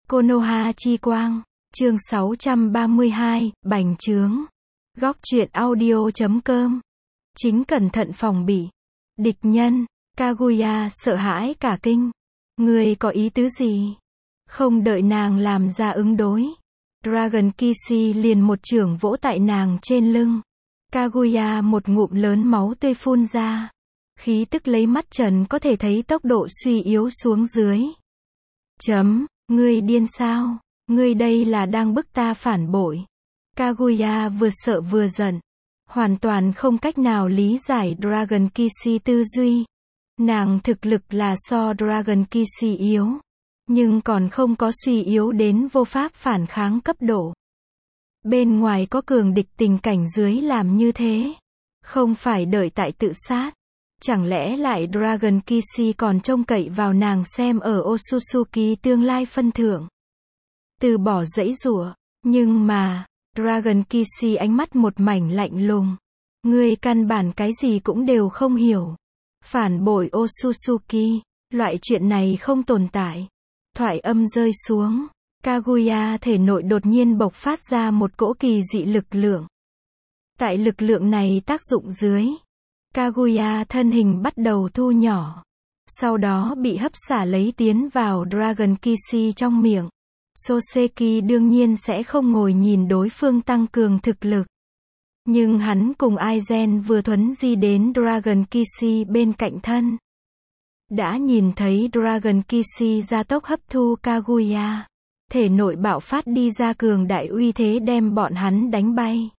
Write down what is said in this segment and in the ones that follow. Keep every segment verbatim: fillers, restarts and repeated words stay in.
Konoha chi quang, chương sáu trăm ba mươi hai, bành trướng. Góc truyện audio chấm com. Chính cẩn thận phòng bị. Địch nhân, Kaguya sợ hãi cả kinh. Ngươi có ý tứ gì? Không đợi nàng làm ra ứng đối. Dragon Kishi liền một chưởng vỗ tại nàng trên lưng. Kaguya một ngụm lớn máu tươi phun ra. Khí tức lấy mắt trần có thể thấy tốc độ suy yếu xuống dưới. Chấm, ngươi điên sao? Ngươi đây là đang bức ta phản bội. Kaguya vừa sợ vừa giận. Hoàn toàn không cách nào lý giải Dragon Kishi tư duy. Nàng thực lực là so Dragon Kishi yếu. Nhưng còn không có suy yếu đến vô pháp phản kháng cấp độ. Bên ngoài có cường địch tình cảnh dưới làm như thế. Không phải đợi tại tự sát. Chẳng lẽ lại Dragon Kishi còn trông cậy vào nàng xem ở Otsutsuki tương lai phân thưởng. Từ bỏ dãy giụa. Nhưng mà, Dragon Kishi ánh mắt một mảnh lạnh lùng. Ngươi căn bản cái gì cũng đều không hiểu. Phản bội Otsutsuki, loại chuyện này không tồn tại. Thoại âm rơi xuống, Kaguya thể nội đột nhiên bộc phát ra một cỗ kỳ dị lực lượng. Tại lực lượng này tác dụng dưới, Kaguya thân hình bắt đầu thu nhỏ. Sau đó bị hấp xả lấy tiến vào Dragon Kishi trong miệng. Soseki đương nhiên sẽ không ngồi nhìn đối phương tăng cường thực lực. Nhưng hắn cùng Aizen vừa thuấn di đến Dragon Kishi bên cạnh thân. Đã nhìn thấy Dragon Kishi gia tốc hấp thu Kaguya. Thể nội bạo phát đi ra cường đại uy thế đem bọn hắn đánh bay.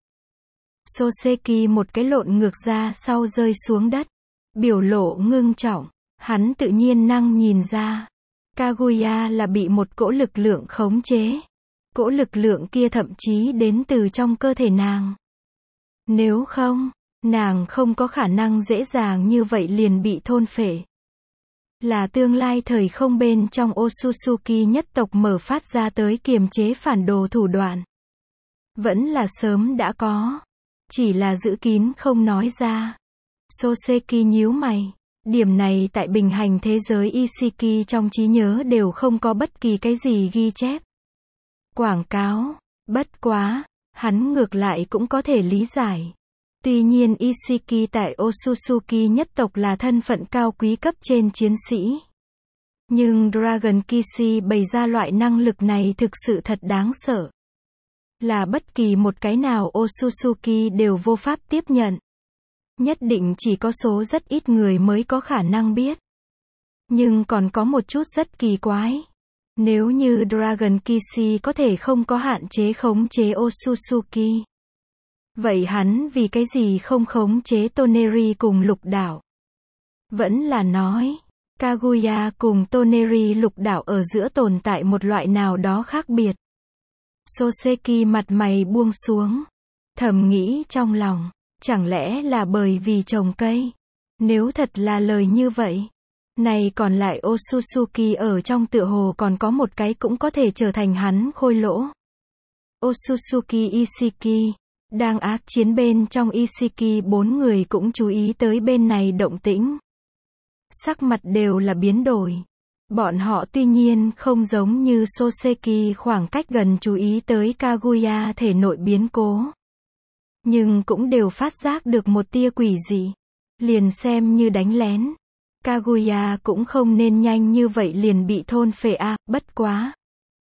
Soseki một cái lộn ngược ra sau rơi xuống đất. Biểu lộ ngưng trọng. Hắn tự nhiên năng nhìn ra. Kaguya là bị một cỗ lực lượng khống chế. Cỗ lực lượng kia thậm chí đến từ trong cơ thể nàng. Nếu không, nàng không có khả năng dễ dàng như vậy liền bị thôn phệ. Là tương lai thời không bên trong Otsutsuki nhất tộc mở phát ra tới kiềm chế phản đồ thủ đoạn. Vẫn là sớm đã có. Chỉ là giữ kín không nói ra. Soseki nhíu mày. Điểm này tại bình hành thế giới Ishiki trong trí nhớ đều không có bất kỳ cái gì ghi chép. Quảng cáo. Bất quá. Hắn ngược lại cũng có thể lý giải. Tuy nhiên Ishiki tại Otsutsuki nhất tộc là thân phận cao quý cấp trên chiến sĩ. Nhưng Dragon Kishi bày ra loại năng lực này thực sự thật đáng sợ. Là bất kỳ một cái nào Otsutsuki đều vô pháp tiếp nhận. Nhất định chỉ có số rất ít người mới có khả năng biết. Nhưng còn có một chút rất kỳ quái. Nếu như Dragon Kishi có thể không có hạn chế khống chế Otsutsuki. Vậy hắn vì cái gì không khống chế Toneri cùng lục đảo? Vẫn là nói, Kaguya cùng Toneri lục đảo ở giữa tồn tại một loại nào đó khác biệt. Soseki mặt mày buông xuống. Thầm nghĩ trong lòng, chẳng lẽ là bởi vì trồng cây? Nếu thật là lời như vậy. Này còn lại Otsutsuki ở trong tựa hồ còn có một cái cũng có thể trở thành hắn khôi lỗ. Otsutsuki Ishiki. Đang ác chiến bên trong Ishiki bốn người cũng chú ý tới bên này động tĩnh. Sắc mặt đều là biến đổi. Bọn họ tuy nhiên không giống như Soseki khoảng cách gần chú ý tới Kaguya thể nội biến cố. Nhưng cũng đều phát giác được một tia quỷ dị. Liền xem như đánh lén. Kaguya cũng không nên nhanh như vậy liền bị thôn phệ a, à, bất quá.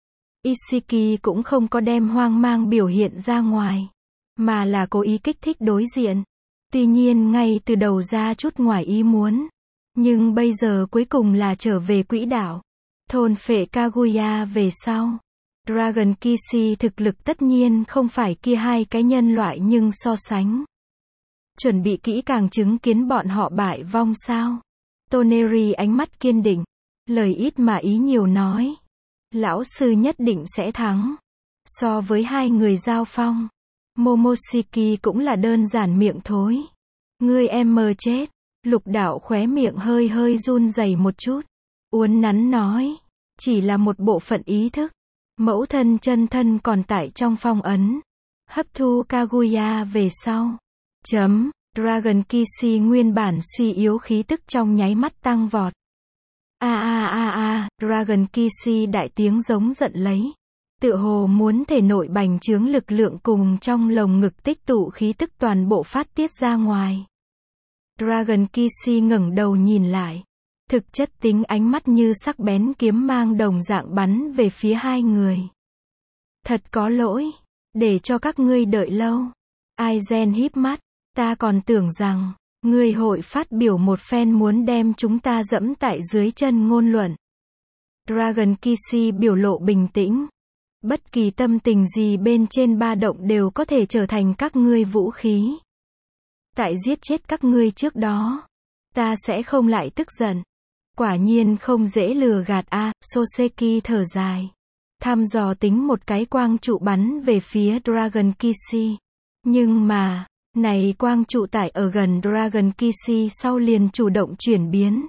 Ishiki cũng không có đem hoang mang biểu hiện ra ngoài. Mà là cố ý kích thích đối diện. Tuy nhiên ngay từ đầu ra chút ngoài ý muốn. Nhưng bây giờ cuối cùng là trở về quỹ đạo. Thôn phệ Kaguya về sau. Dragon Kishi thực lực tất nhiên không phải kia hai cái nhân loại nhưng so sánh. Chuẩn bị kỹ càng chứng kiến bọn họ bại vong sao. Toneri ánh mắt kiên định. Lời ít mà ý nhiều nói. Lão sư nhất định sẽ thắng. So với hai người giao phong. Momoshiki cũng là đơn giản miệng thối. Ngươi em mơ chết. Lục đảo khóe miệng hơi hơi run rẩy một chút. Uốn nắn nói. Chỉ là một bộ phận ý thức. Mẫu thân chân thân còn tại trong phong ấn. Hấp thu Kaguya về sau. Chấm. Dragon Kishi nguyên bản suy yếu khí tức trong nháy mắt tăng vọt. A a a a, Dragon Kishi đại tiếng giống giận lấy. Tựa hồ muốn thể nội bành trướng lực lượng cùng trong lồng ngực tích tụ khí tức toàn bộ phát tiết ra ngoài. Dragon Kishi ngẩng đầu nhìn lại. Thực chất tính ánh mắt như sắc bén kiếm mang đồng dạng bắn về phía hai người. Thật có lỗi, để cho các ngươi đợi lâu. Aizen híp mắt, ta còn tưởng rằng, ngươi hội phát biểu một phen muốn đem chúng ta dẫm tại dưới chân ngôn luận. Dragon Kishi biểu lộ bình tĩnh. Bất kỳ tâm tình gì bên trên ba động đều có thể trở thành các ngươi vũ khí. Tại giết chết các ngươi trước đó, ta sẽ không lại tức giận. Quả nhiên không dễ lừa gạt a, à, Soseki thở dài. Thăm dò tính một cái quang trụ bắn về phía Dragon Kishi. Nhưng mà, này quang trụ tải ở gần Dragon Kishi sau liền chủ động chuyển biến.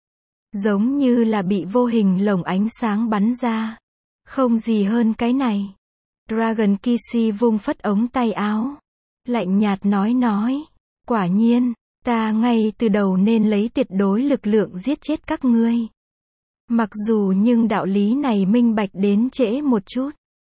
Giống như là bị vô hình lồng ánh sáng bắn ra. Không gì hơn cái này. Dragon Kishi vung phất ống tay áo. Lạnh nhạt nói nói. Quả nhiên, ta ngay từ đầu nên lấy tuyệt đối lực lượng giết chết các ngươi. Mặc dù nhưng đạo lý này minh bạch đến trễ một chút.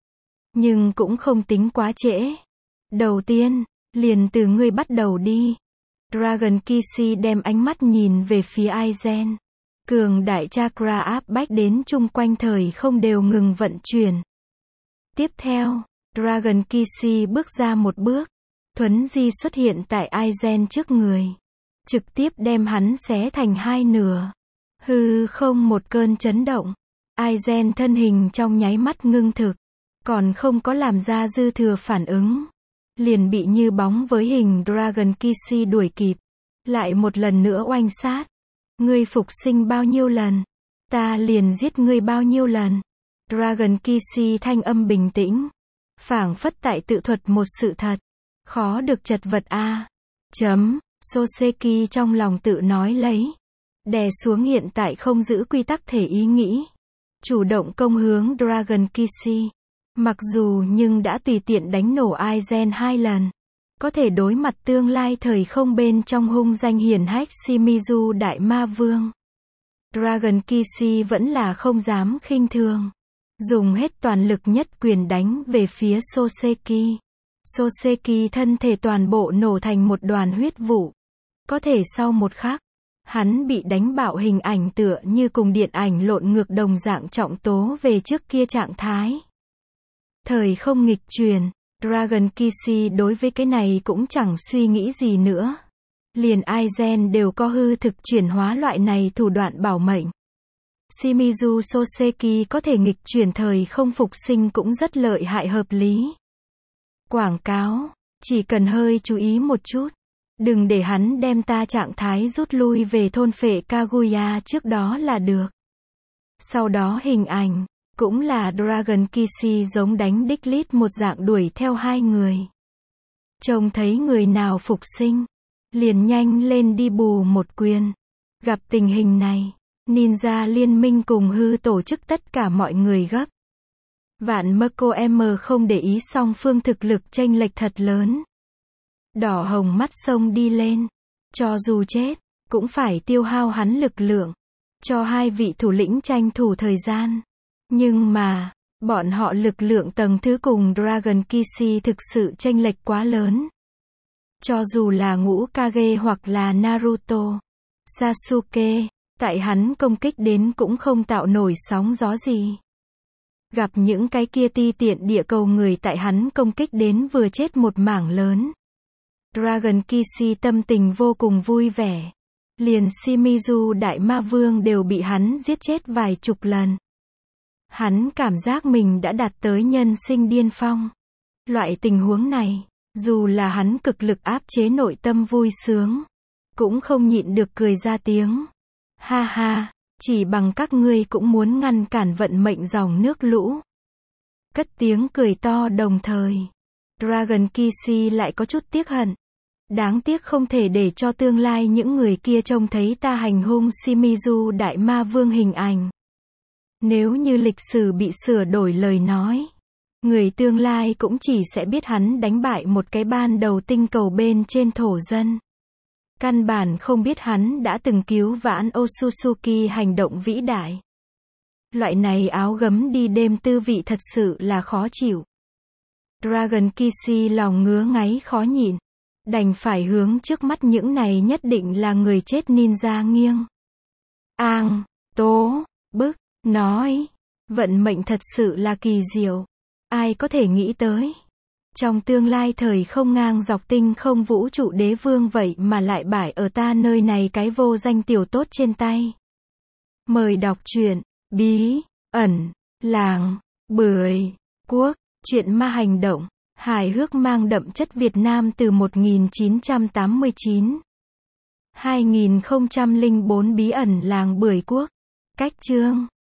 Nhưng cũng không tính quá trễ. Đầu tiên, liền từ ngươi bắt đầu đi. Dragon Kishi đem ánh mắt nhìn về phía Aizen. Cường đại chakra áp bách đến chung quanh thời không đều ngừng vận chuyển. Tiếp theo, Dragon Kishi bước ra một bước. Thuấn di xuất hiện tại Aizen trước người. Trực tiếp đem hắn xé thành hai nửa. Hư không một cơn chấn động. Aizen thân hình trong nháy mắt ngưng thực. Còn không có làm ra dư thừa phản ứng. Liền bị như bóng với hình Dragon Kishi đuổi kịp. Lại một lần nữa oanh sát. Ngươi phục sinh bao nhiêu lần? Ta liền giết ngươi bao nhiêu lần? Dragon Kishi thanh âm bình tĩnh. Phảng phất tại tự thuật một sự thật. Khó được chật vật a. À. Chấm. Soseki trong lòng tự nói lấy. Đè xuống hiện tại không giữ quy tắc thể ý nghĩ. Chủ động công hướng Dragon Kishi. Mặc dù nhưng đã tùy tiện đánh nổ Aizen hai lần. Có thể đối mặt tương lai thời không bên trong hung danh hiển hách Shimizu Đại Ma Vương. Dragon Kishi vẫn là không dám khinh thường. Dùng hết toàn lực nhất quyền đánh về phía Soseki. Soseki thân thể toàn bộ nổ thành một đoàn huyết vụ. Có thể sau một khắc, hắn bị đánh bạo hình ảnh tựa như cùng điện ảnh lộn ngược đồng dạng trọng tố về trước kia trạng thái. Thời không nghịch truyền, Dragon Kishi đối với cái này cũng chẳng suy nghĩ gì nữa. Liền Aizen đều có hư thực chuyển hóa loại này thủ đoạn bảo mệnh. Shimizu Soseki có thể nghịch chuyển thời không phục sinh cũng rất lợi hại hợp lý. Quảng cáo, chỉ cần hơi chú ý một chút. Đừng để hắn đem ta trạng thái rút lui về thôn phệ Kaguya trước đó là được. Sau đó hình ảnh, cũng là Dragon Kishi giống đánh đích lít một dạng đuổi theo hai người. Trông thấy người nào phục sinh, liền nhanh lên đi bù một quyền. Gặp tình hình này, Ninja liên minh cùng hư tổ chức tất cả mọi người gấp. Vạn Mako M không để ý song phương thực lực chênh lệch thật lớn. Đỏ hồng mắt sông đi lên. Cho dù chết, cũng phải tiêu hao hắn lực lượng. Cho hai vị thủ lĩnh tranh thủ thời gian. Nhưng mà, bọn họ lực lượng tầng thứ cùng Dragon Kishi thực sự chênh lệch quá lớn. Cho dù là ngũ Kage hoặc là Naruto, Sasuke, tại hắn công kích đến cũng không tạo nổi sóng gió gì. Gặp những cái kia ti tiện địa cầu người tại hắn công kích đến vừa chết một mảng lớn. Dragon Kishi tâm tình vô cùng vui vẻ. Liền Shimizu Đại Ma Vương đều bị hắn giết chết vài chục lần. Hắn cảm giác mình đã đạt tới nhân sinh điên phong. Loại tình huống này, dù là hắn cực lực áp chế nội tâm vui sướng, cũng không nhịn được cười ra tiếng. Ha ha, chỉ bằng các ngươi cũng muốn ngăn cản vận mệnh dòng nước lũ. Cất tiếng cười to đồng thời. Dragon Kishi lại có chút tiếc hận. Đáng tiếc không thể để cho tương lai những người kia trông thấy ta hành hung Shimizu Đại Ma Vương hình ảnh. Nếu như lịch sử bị sửa đổi lời nói, người tương lai cũng chỉ sẽ biết hắn đánh bại một cái ban đầu tinh cầu bên trên thổ dân. Căn bản không biết hắn đã từng cứu vãn Otsutsuki hành động vĩ đại. Loại này áo gấm đi đêm tư vị thật sự là khó chịu. Dragon Kishi lòng ngứa ngáy khó nhịn. Đành phải hướng trước mắt những này nhất định là người chết ninja nghiêng. Ang, tố, bức, nói. Vận mệnh thật sự là kỳ diệu. Ai có thể nghĩ tới. Trong tương lai thời không ngang dọc tinh không vũ trụ đế vương vậy mà lại bải ở ta nơi này cái vô danh tiểu tốt trên tay. Mời đọc truyện, bí, ẩn, làng, bưởi, quốc, truyện ma hành động, hài hước mang đậm chất Việt Nam từ một nghìn chín trăm tám mươi chín. hai nghìn không trăm lẻ bốn bí ẩn làng bưởi quốc. Cách chương